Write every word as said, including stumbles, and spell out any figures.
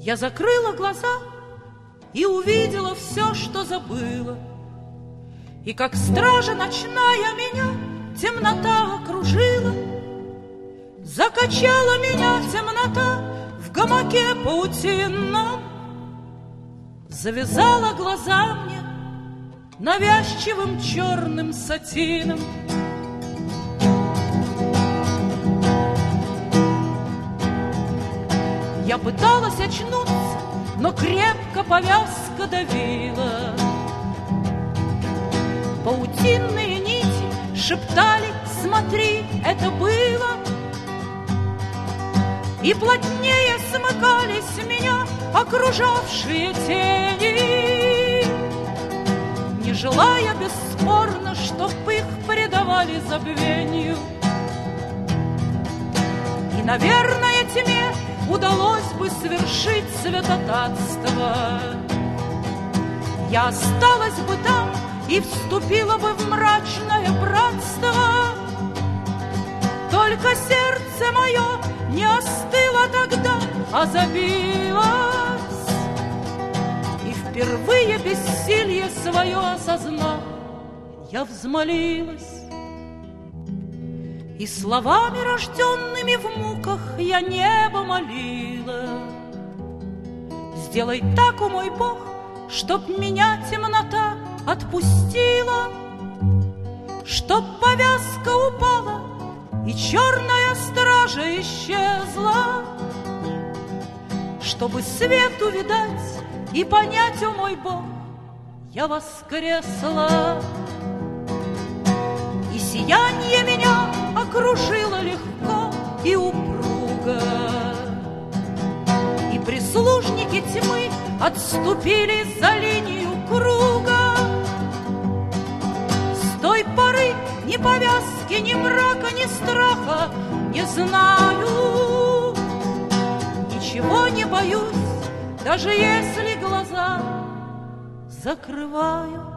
Я закрыла глаза и увидела все, что забыла. И как стража ночная меня темнота окружила. Закачала меня темнота в гамаке паутинном. Завязала глаза мне навязчивым черным сатином. Я пыталась очнуться, но крепко повязка давила. Паутинные нити шептали: смотри, это было. И плотнее смыкались меня окружавшие тени, не желая бесспорно, чтоб их предавали забвению. И, наверное, тьме удалось бы свершить святотатство. Я осталась бы там и вступила бы в мрачное братство. Только сердце мое не остыло тогда, а забилось. И впервые бессилье свое осознав, я взмолилась. И словами, рожденными в муках, я небо молила: сделай так, о мой Бог, чтоб меня темнота отпустила, чтоб повязка упала и черная стража исчезла, чтобы свет увидать и понять, о мой Бог, я воскресла. И сияние меня окружило легко и упруго, и прислужники тьмы отступили за линию круга. С той поры ни повязки, ни мрака, ни страха не знаю. Ничего не боюсь, даже если глаза закрываю.